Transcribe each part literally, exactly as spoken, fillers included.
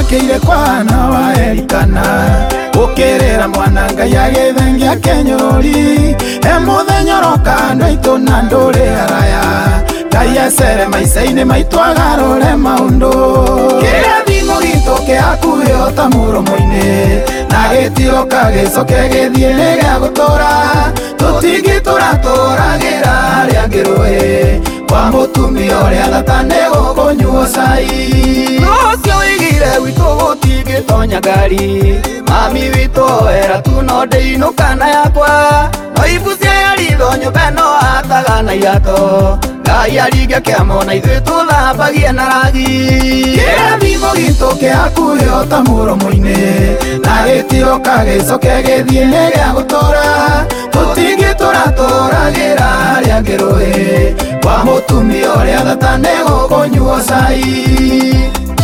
Wathikĩire kwana wa Elikana gũkĩrĩra mwana Ngai agĩthengia Kĩnyũrũri e mũthenya ũroka andũ aitũ na ndũrĩ haraya Ngai ecere maica-inĩ maitũ agarũre maũndũ kĩrathimo gitũ kĩhakuhĩ ta mũromo-inĩ na gĩtiroka gĩcoke gĩthiĩ nĩ gĩa gũtũra tũtingĩtũra tũragĩra harĩa angĩ rũĩ kwa mũtumia ũrĩa thata nĩ gũkũnyuo cai rũcio wĩigire gwitũ gũtingĩtonya ngari mami witũ era tu no ndĩinũkana yakwa no ibucia ya ritho nyũmba ĩno ataga na iato Ngai aringe kĩamo na ithuĩ tũthambagie na ragi kĩrathimo gitũ kĩhakuhĩ ta mũromo-inĩ na gĩtiroka gĩcoke gĩthiĩ nĩ gĩa gũtũra tũtingĩtũra tũragĩra harĩa angĩ rũĩ kwa mũtumia ũrĩa thata nĩ gũkũnyuo cai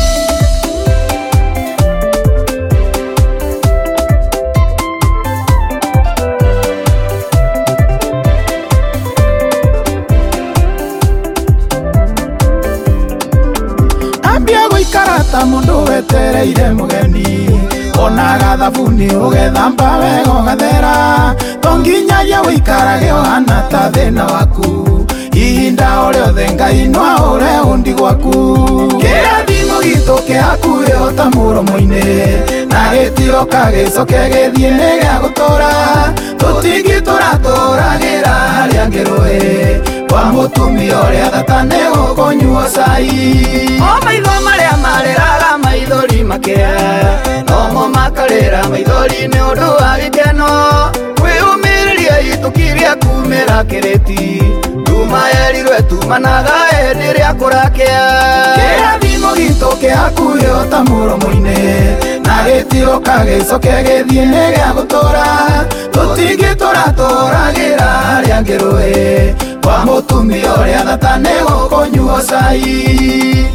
ta mũndũ wetereire mũgeni onaga thabuni ũgethamba wega ũgathera to nginyagia wĩikarage ũhana ta thĩna waku ihinda o rĩothe Ngai no ahũre ũndi gwaku kĩrathimo gitũ kĩhakuhĩ ta mũromo-inĩ na gĩtiroka gĩcoke gĩthiĩ nĩ gĩa gũtũra tũtingĩtũra tũragĩra harĩa angĩ rũĩ kwa mũtumia ũrĩa thata nĩ gũkũnyuo cai o maitho marĩa marĩraga maithori makĩra nomo makarĩra maithori nĩ ũndũ wa gĩkeno kwĩyũmĩrĩria itũkiria kumĩra kĩrĩti nduma yerirwe tumanaga hĩndĩ ĩrĩa kũrakĩa kĩrathimo gitũ kĩhakuhĩ ta mũromo-inĩ na gĩtiroka gĩcoke gĩthiĩ nĩ gĩa gũtũra tũtingĩtũra tũragĩra harĩa angĩ rũĩ kwa mũtumia ũrĩa thata nĩ gũkũnyuo cai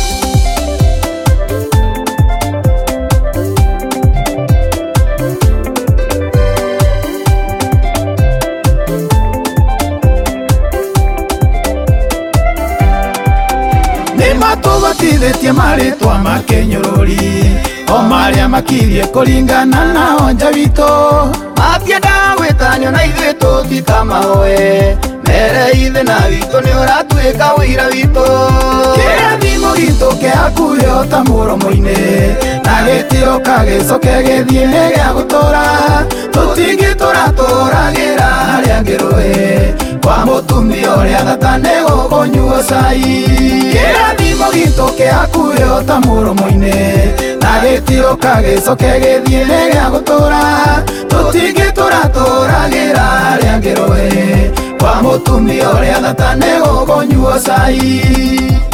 matũbatithĩtie marĩtwa ma Kĩnyũrũri o marĩa makirie kũringana na onja witũ matiendaga gwĩtanio na ithuĩ tũtikamahoe mere ithe na witũ nĩ ũratuĩka ũira witũ kĩrathimo gitũ kĩhakuhĩ ta mũromo-inĩ na gĩtiroka gĩcoke gĩthiĩ nĩ gĩa gũtũra tũtingĩtũra tũragĩra harĩa angĩ rũĩ kwa mũtumia ũrĩa thata nĩ gũkũnyuo cai kĩrathimo gitũ kĩhakuhĩ ta mũromo-inĩ na gĩtiroka gĩcoke gĩthiĩ nĩ gĩa gũtũra tũtingĩtũra tũragĩra harĩa angĩ rũĩ kwa mũtumia ũrĩa thata nĩ gũkũnyuo cai